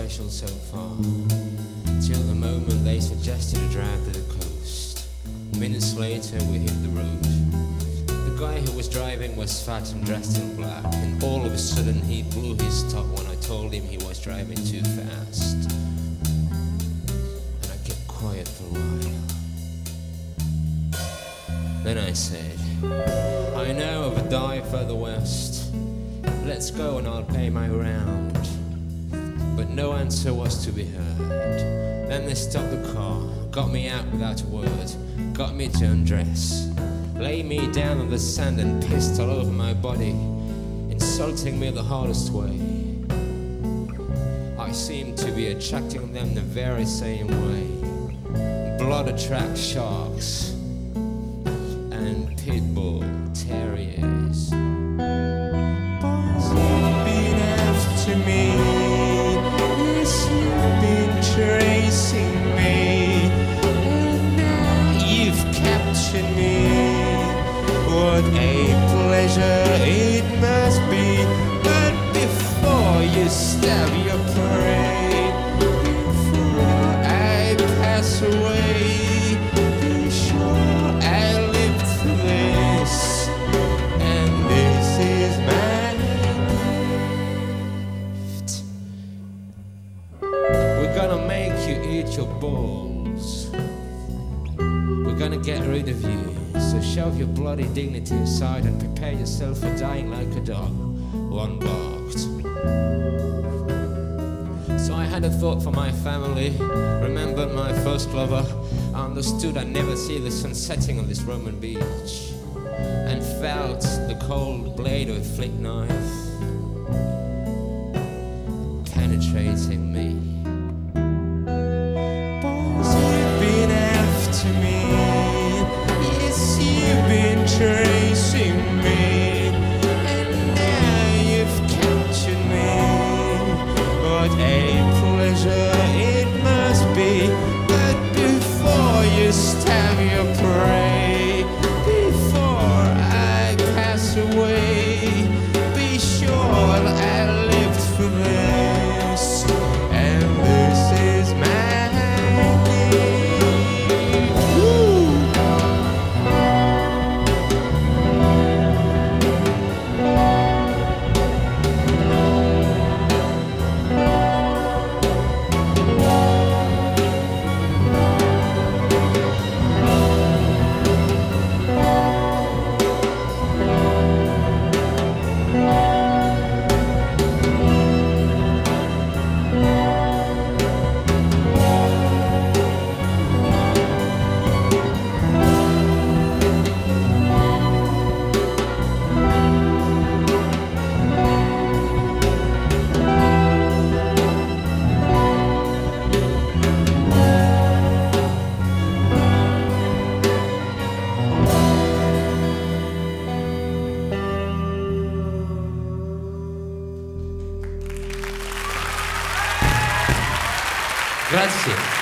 special so far, till the moment they suggested a drive to the coast. Minutes later we hit the road. The guy who was driving was fat and dressed in black, and all of a sudden he blew his top when I told him he was driving too fast. And I kept quiet for a while. Then I said, I know of a dive further west. Let's go and I'll pay my round. But no answer was to be heard. Then they stopped the car, got me out without a word, got me to undress, lay me down on the sand and pissed all over my body, insulting me the hardest way. I seemed to be attracting them the very same way. Blood attracts sharks and pit bull terriers. Boys, you've been after me. Yes, you've been tracing me, and now you've captured me. What a pleasure it must be. But before you stab your prey, before I pass away, be sure I lived through this, and this is my gift. We're gonna make you eat your balls. We're gonna get rid of you. So shove your bloody dignity aside and prepare yourself for dying like a dog, unbarked. So I had a thought for my family, remembered my first lover, understood I'd never see the sun setting on this Roman beach, and felt the cold blade of a flick knife penetrating me. Boys, you've been after me. You've been tracing me, and now you've captured me. What a pleasure it must be. But before you stab your prey, before I pass away, be sure I lived for this, and this is my gift. Woo! Grazie.